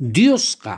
Diosqa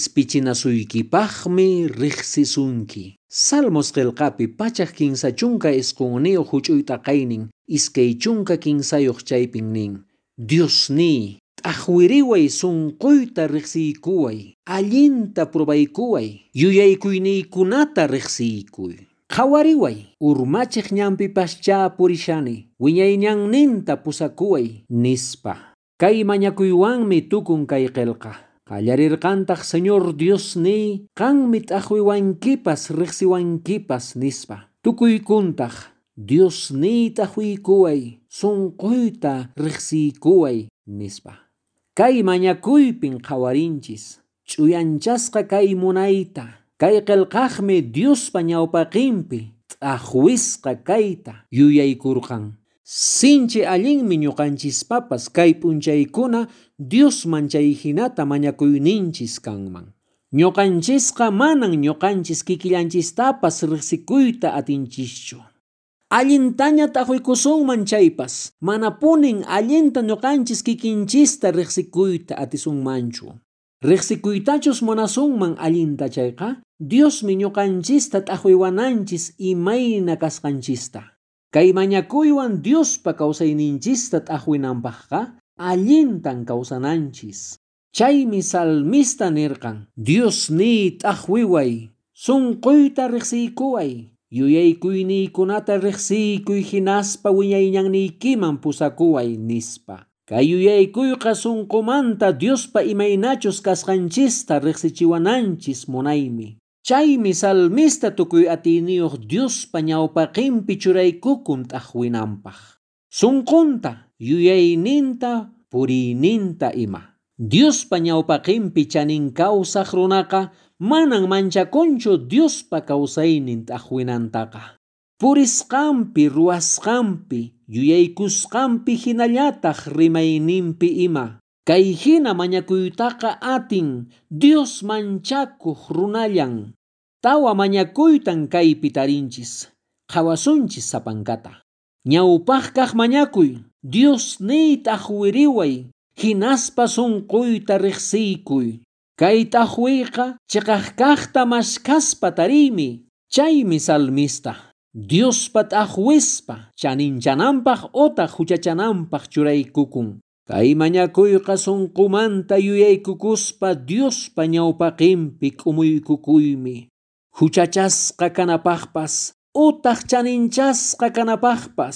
qispichinasuykipaqmi riqsisunki. Salmos qillqapi pachaq kinsa chunka isqunniyoq huch'uyta qaynin iskay chunka kinsayuq chaypin nin: Diosní, t'aqwiriway sunquyta riqsiykuway, allinta probaykuway, yuyaykuyninkunata riqsiykuy. Qhawariway, urmachiq ñanpipaschá purishani, wiñayñanninta pusakuway nispa. Kay mañakuywanmi tukun kay qillqa. Qallarirqantaq Señor Diosní, qanmi t'aqwiwankipas riqsiwankipas nispa. Tukuykuntaq Diosní t'aqwiykuway, sunquyta riqsiykuway nispa. Kay mañakuypin qhawarinchis, ch'uyanchasqa kay munayta, kay qillqaqmi Diospa ñawpaqinpi t'aqwisqa kayta yuyaykurqan. Sinchi allinmi ñuqanchispapas kay p'unchaykuna Diosman chay hinata mañakuyninchis kanman. Ñuqanchisqa manan ñuqanchis kikillanchistapas riqsikuyta atinchischu. Allintaña t'aqwikusunman chaypas, mana punin allinta ñuqanchis kikinchista riqsikuyta atisunmanchu. Riqsikuytachus munasunman allinta chayqa, Diosmi ñuqanchista t'aqwiwananchis imayna kasqanchista. Kay mañakuywan Diospa kawsayninchista t'aqwinanpaqqa allintan kawsananchis. Chaymi salmista nirqan: Diosní t'aqwiway, sunquyta riqsiykuway, yuyaykuyninkunata riqsiykuy hinaspa wiñayñannikiman pusakuway nispa. Kay yuyaykuyqa sunqumanta Diospa imaynachus kasqanchista riqsichiwananchis munaymi. Chaymi salmista tukuy atiniyuq Diospa ñawpaqinpi churaykukun t'aqwinanpaq. Sunqunta, yuyayninta, puriyninta ima. Diospa ñawpaqinpi chanin kawsaq runaqa manan manchakunchu Diospa kawsaynin t'aqwinantaqa. Purisqanpi, ruwasqanpi, yuyaykusqanpi hinallataq rimayninpi ima. Kay hina mañakuytaqa atin Dios manchakuq runallan. Tawa mañakuytan kaypi tarinchis, qhawasunchis sapankata. Ñawpaq kaq mañakuy, Diosní t'aqwiriway, hinaspa sunquyta riqsiykuy. Kay t'aqwiyqa chiqaq kaqta mashkaspa tariymi. Chaymi salmista Diospa t'aqwispa chaninchananpaq utaq huchachananpaq churaykukun. Kay mañakuyqa sunqumanta yuyaykukuspa Diospa ñawpaqinpi k'umuykukuymi. Huchachasqa kanapaqpas, utaq chaninchasqa kanapaqpas,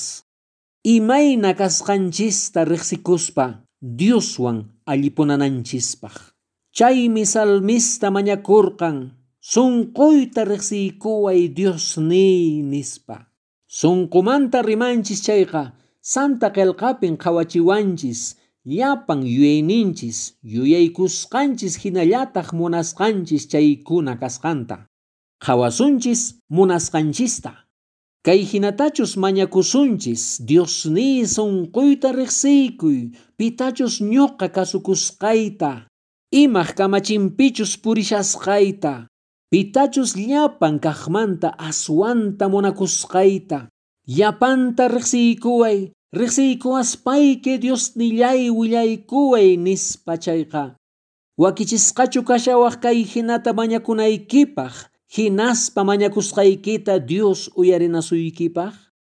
imayna kasqanchista riqsikuspa Dioswan allipunananchispaq. Chaymi salmista mañakurqan: sunquyta riqsiykuway Diosní nispa. Sunqumanta rimanchis chayqa Santa qillqapin qhawachiwanchis, llapan yuyayninchis, yuyaykusqanchis hinallataq munasqanchis chaykuna kasqanta. Qhawasunchis munasqanchista. Kay hinatachus mañakusunchis: Diosní sunquyta riqsiykuy, pitachus ñuqa kasukusqayta, imaq kamachinpichus purishasqayta, pitachus llapan kaqmanta aswanta munakusqayta, llapanta riqsiykuway, riqsiykuwaspayki Diosnillay willaykuway nispa chayqa. Wakichisqachu kashawaq kay hinata mañakunaykipaq, hinaspa mañakusqaykita Dios uyarinasuykipaq?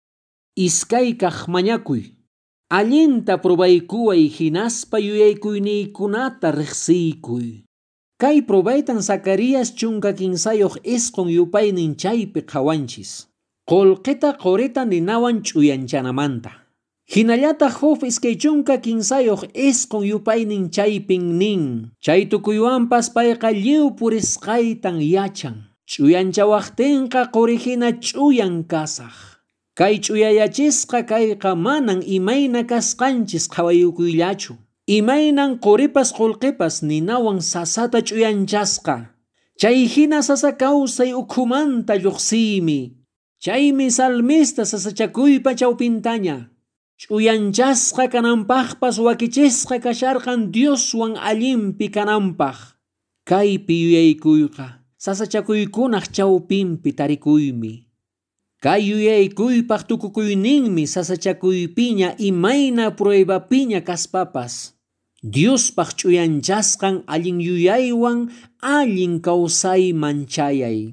Iskay kaq mañakuy, allinta probaykuway, hinaspa yuyaykuyninkunata riqsiykuy. Kay probaytan Zacarías chunka kinsayuq isqun yupaynin chaypi qhawanchis, qollqita qurita ninawan ch'uyanchanamanta. Hinallataq Job iskay chunka kinsayuq isqun yupaynin chaypin nin: chay tukuywanpas payqa lliw purisqaytan yachan, ch'uyanchawaqtinqa qurihina ch'uyan kasaq. Kay ch'uyayachisqa kayqa manan imayna kasqanchis qhawayukuyllachu. Imaynan quripas qullqipas ninawan sasata ch'uyanchasqa. Chay hina sasa kawsay ukhumanta lluqsiymi. Chaymi salmista sasachakuypa chawpintaña. Ch'uyanchasqa kananpaqpas wakichisqa kasharqan Dioswan allinpi kananpaq. Kaypi yuyaykuyqa sasachakuykunaq chawpinpi tarikuymi. Kay yuyaykuypaq tukukuyninmi sasachakuypiña imayna pruebapiña kaspapas. Diospaq ch'uyanchasqan allin yuyaywan allin kawsay manchayay.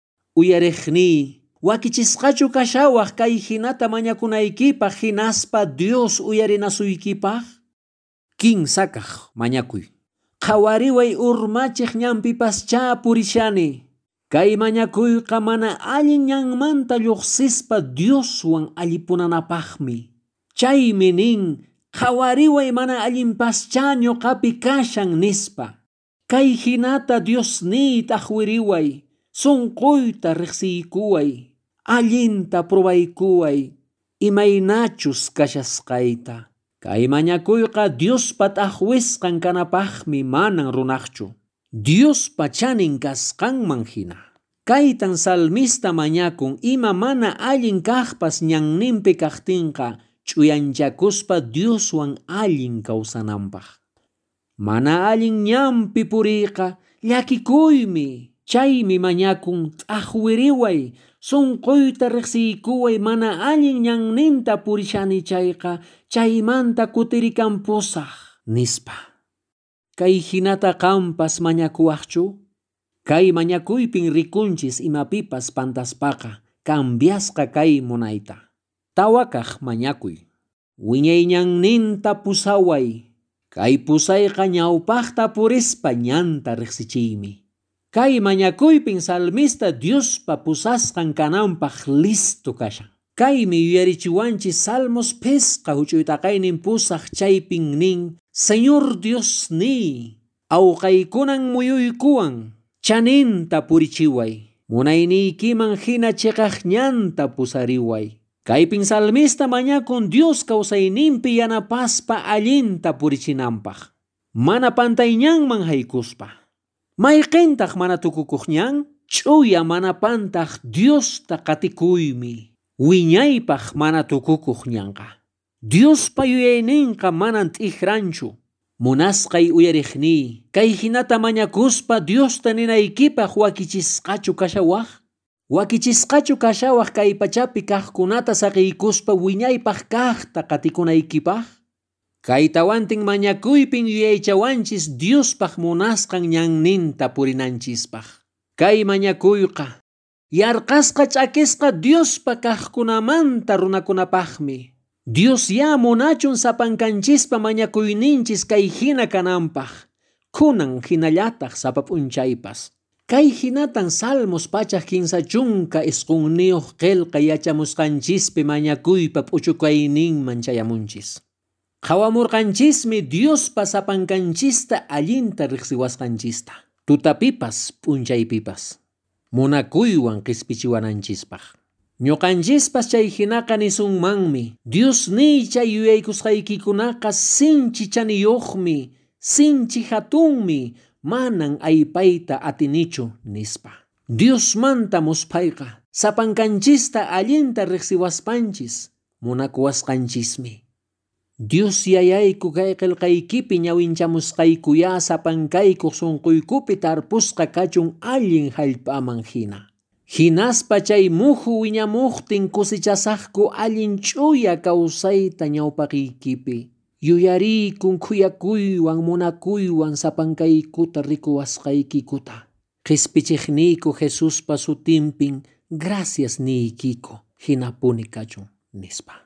Uyariqní, wakichisqachu kashawaq kay hinata mañakunaykipaq hinaspa Dios uyarinasuykipaq? Kinsakaq mañakuy. Qhawariway urmachiq ñanpipaschá purishani. Kay mañakuyqa mana allin ñanmanta lluqsispa Dioswan allipunanapaqmi. Chaymi nin, qhawariway mana allinpaschá ñuqapi kashan nispa. Kay hinata Diosní t'aqwiriway, sunquyta riqsiykuway, allinta probaykuway, imaynachus kashasqayta. Kay mañakuyqa Diospa t'aqwisqan kanapaqmi manan runaqchu. Diospa chanin kasqanman hina. Kaytan salmista mañakun ima mana allin kaqpas ñanninpi kaqtinqa ch'uyanchakuspa Dioswan allin kawsananpaq. Mana allin ñanpi puriyqa llakikuymi. Chaymi mañakun t'aqwiriway, sunquyta riqsiykuway mana allin ñanninta purishani chayqa chaymanta kutirikanpusaq nispa. Kay hinata qampas mañakuwaqchu? Kay mañakuypin rikunchis imapipas pantaspaqa cambiasqa kay munayta. Tawakaq mañakuy. Wiñay ñanninta pusaway. Kay pusayqa ñawpaqta purispa ñanta riqsichiymi. Kay mañakuypin salmista Diospa pusasqan kananpaq listo kashan. Kaymi yuyarichiwanchis Salmos pisqa huch'uytaqaynin pusaq chaypin nin, Señor Diosní, awqaykunan muyuykuwan, chaninta purichiway. Munayniykiman hina chiqaqñanta pusariway. Kaypin salmista mañakun Dios kawsayninpi yanapaspa allinta purichinanpaq. Mana pantayñanman haykuspa. Mayqintaq mana tukukuqñan? Ch'uya mana pantaq Diosta qatikuymi. Wiñaypaq mana tukukuqñanqa. Diospa yuyayninqa manan t'ijranchu. Munasqay uyariqní, kay hinata mañakuspa Diosta ninaykipaq wakichisqachu kashawaq? Wakichisqachu kashawaq kay pachapi kaqkunata saqiykuspa wiñaypaq kaqta qatikunaykipaq? Kay tawantin mañakuypin yuyaychawanchis Diospaq munasqan ñanninta purinanchispaq. Kay mañakuyqa, yarqasqa ch'akisqa Diospa kaqkunamanta runakunapaqmi. Dios ya munachun sapankanchispa mañakuyninchis kay hina kananpaq. Kunan hinallataq sapap'unchaypas. Kay hinatan Salmos pachaq kinsa chunka isqunniyuq qillqa yachamusqanchispi mañakuypa p'uchukayninman chayamunchis. Qhawamurqanchismi Diospa sapankanchista allinta riqsiwasqanchista. Tutapipas p'unchaypipas. Munakuywan qispichiwananchispaq. Ñuqanchispas chay hinaqa nisunmanmi. Diosní chay yuyaykusqaykikunaqa sinchi chaniyuqmi, sinchi hatunmi, manan aypayta atinichu nispa. Diosmanta muspayqa, sapankanchista allinta riqsiwaspanchis, munakuwasqanchismi. Dios yayayku kay qillqaykipi ñawinchamusqaykuya sapankaykuq sunquykupi tarpusqa kachun allin hallp'aman hina. Hinaspa chay muhu wiñamuqtin kusichasaqku allin ch'uya kawsayta ñawpaqiykipi. Yuyariykun khuyakuywan munakuywan sapankaykuta rikuwasqaykikuta. Qispichiqniyku Jesuspa sutinpin gracias niykiku hinapuni kachun nispa.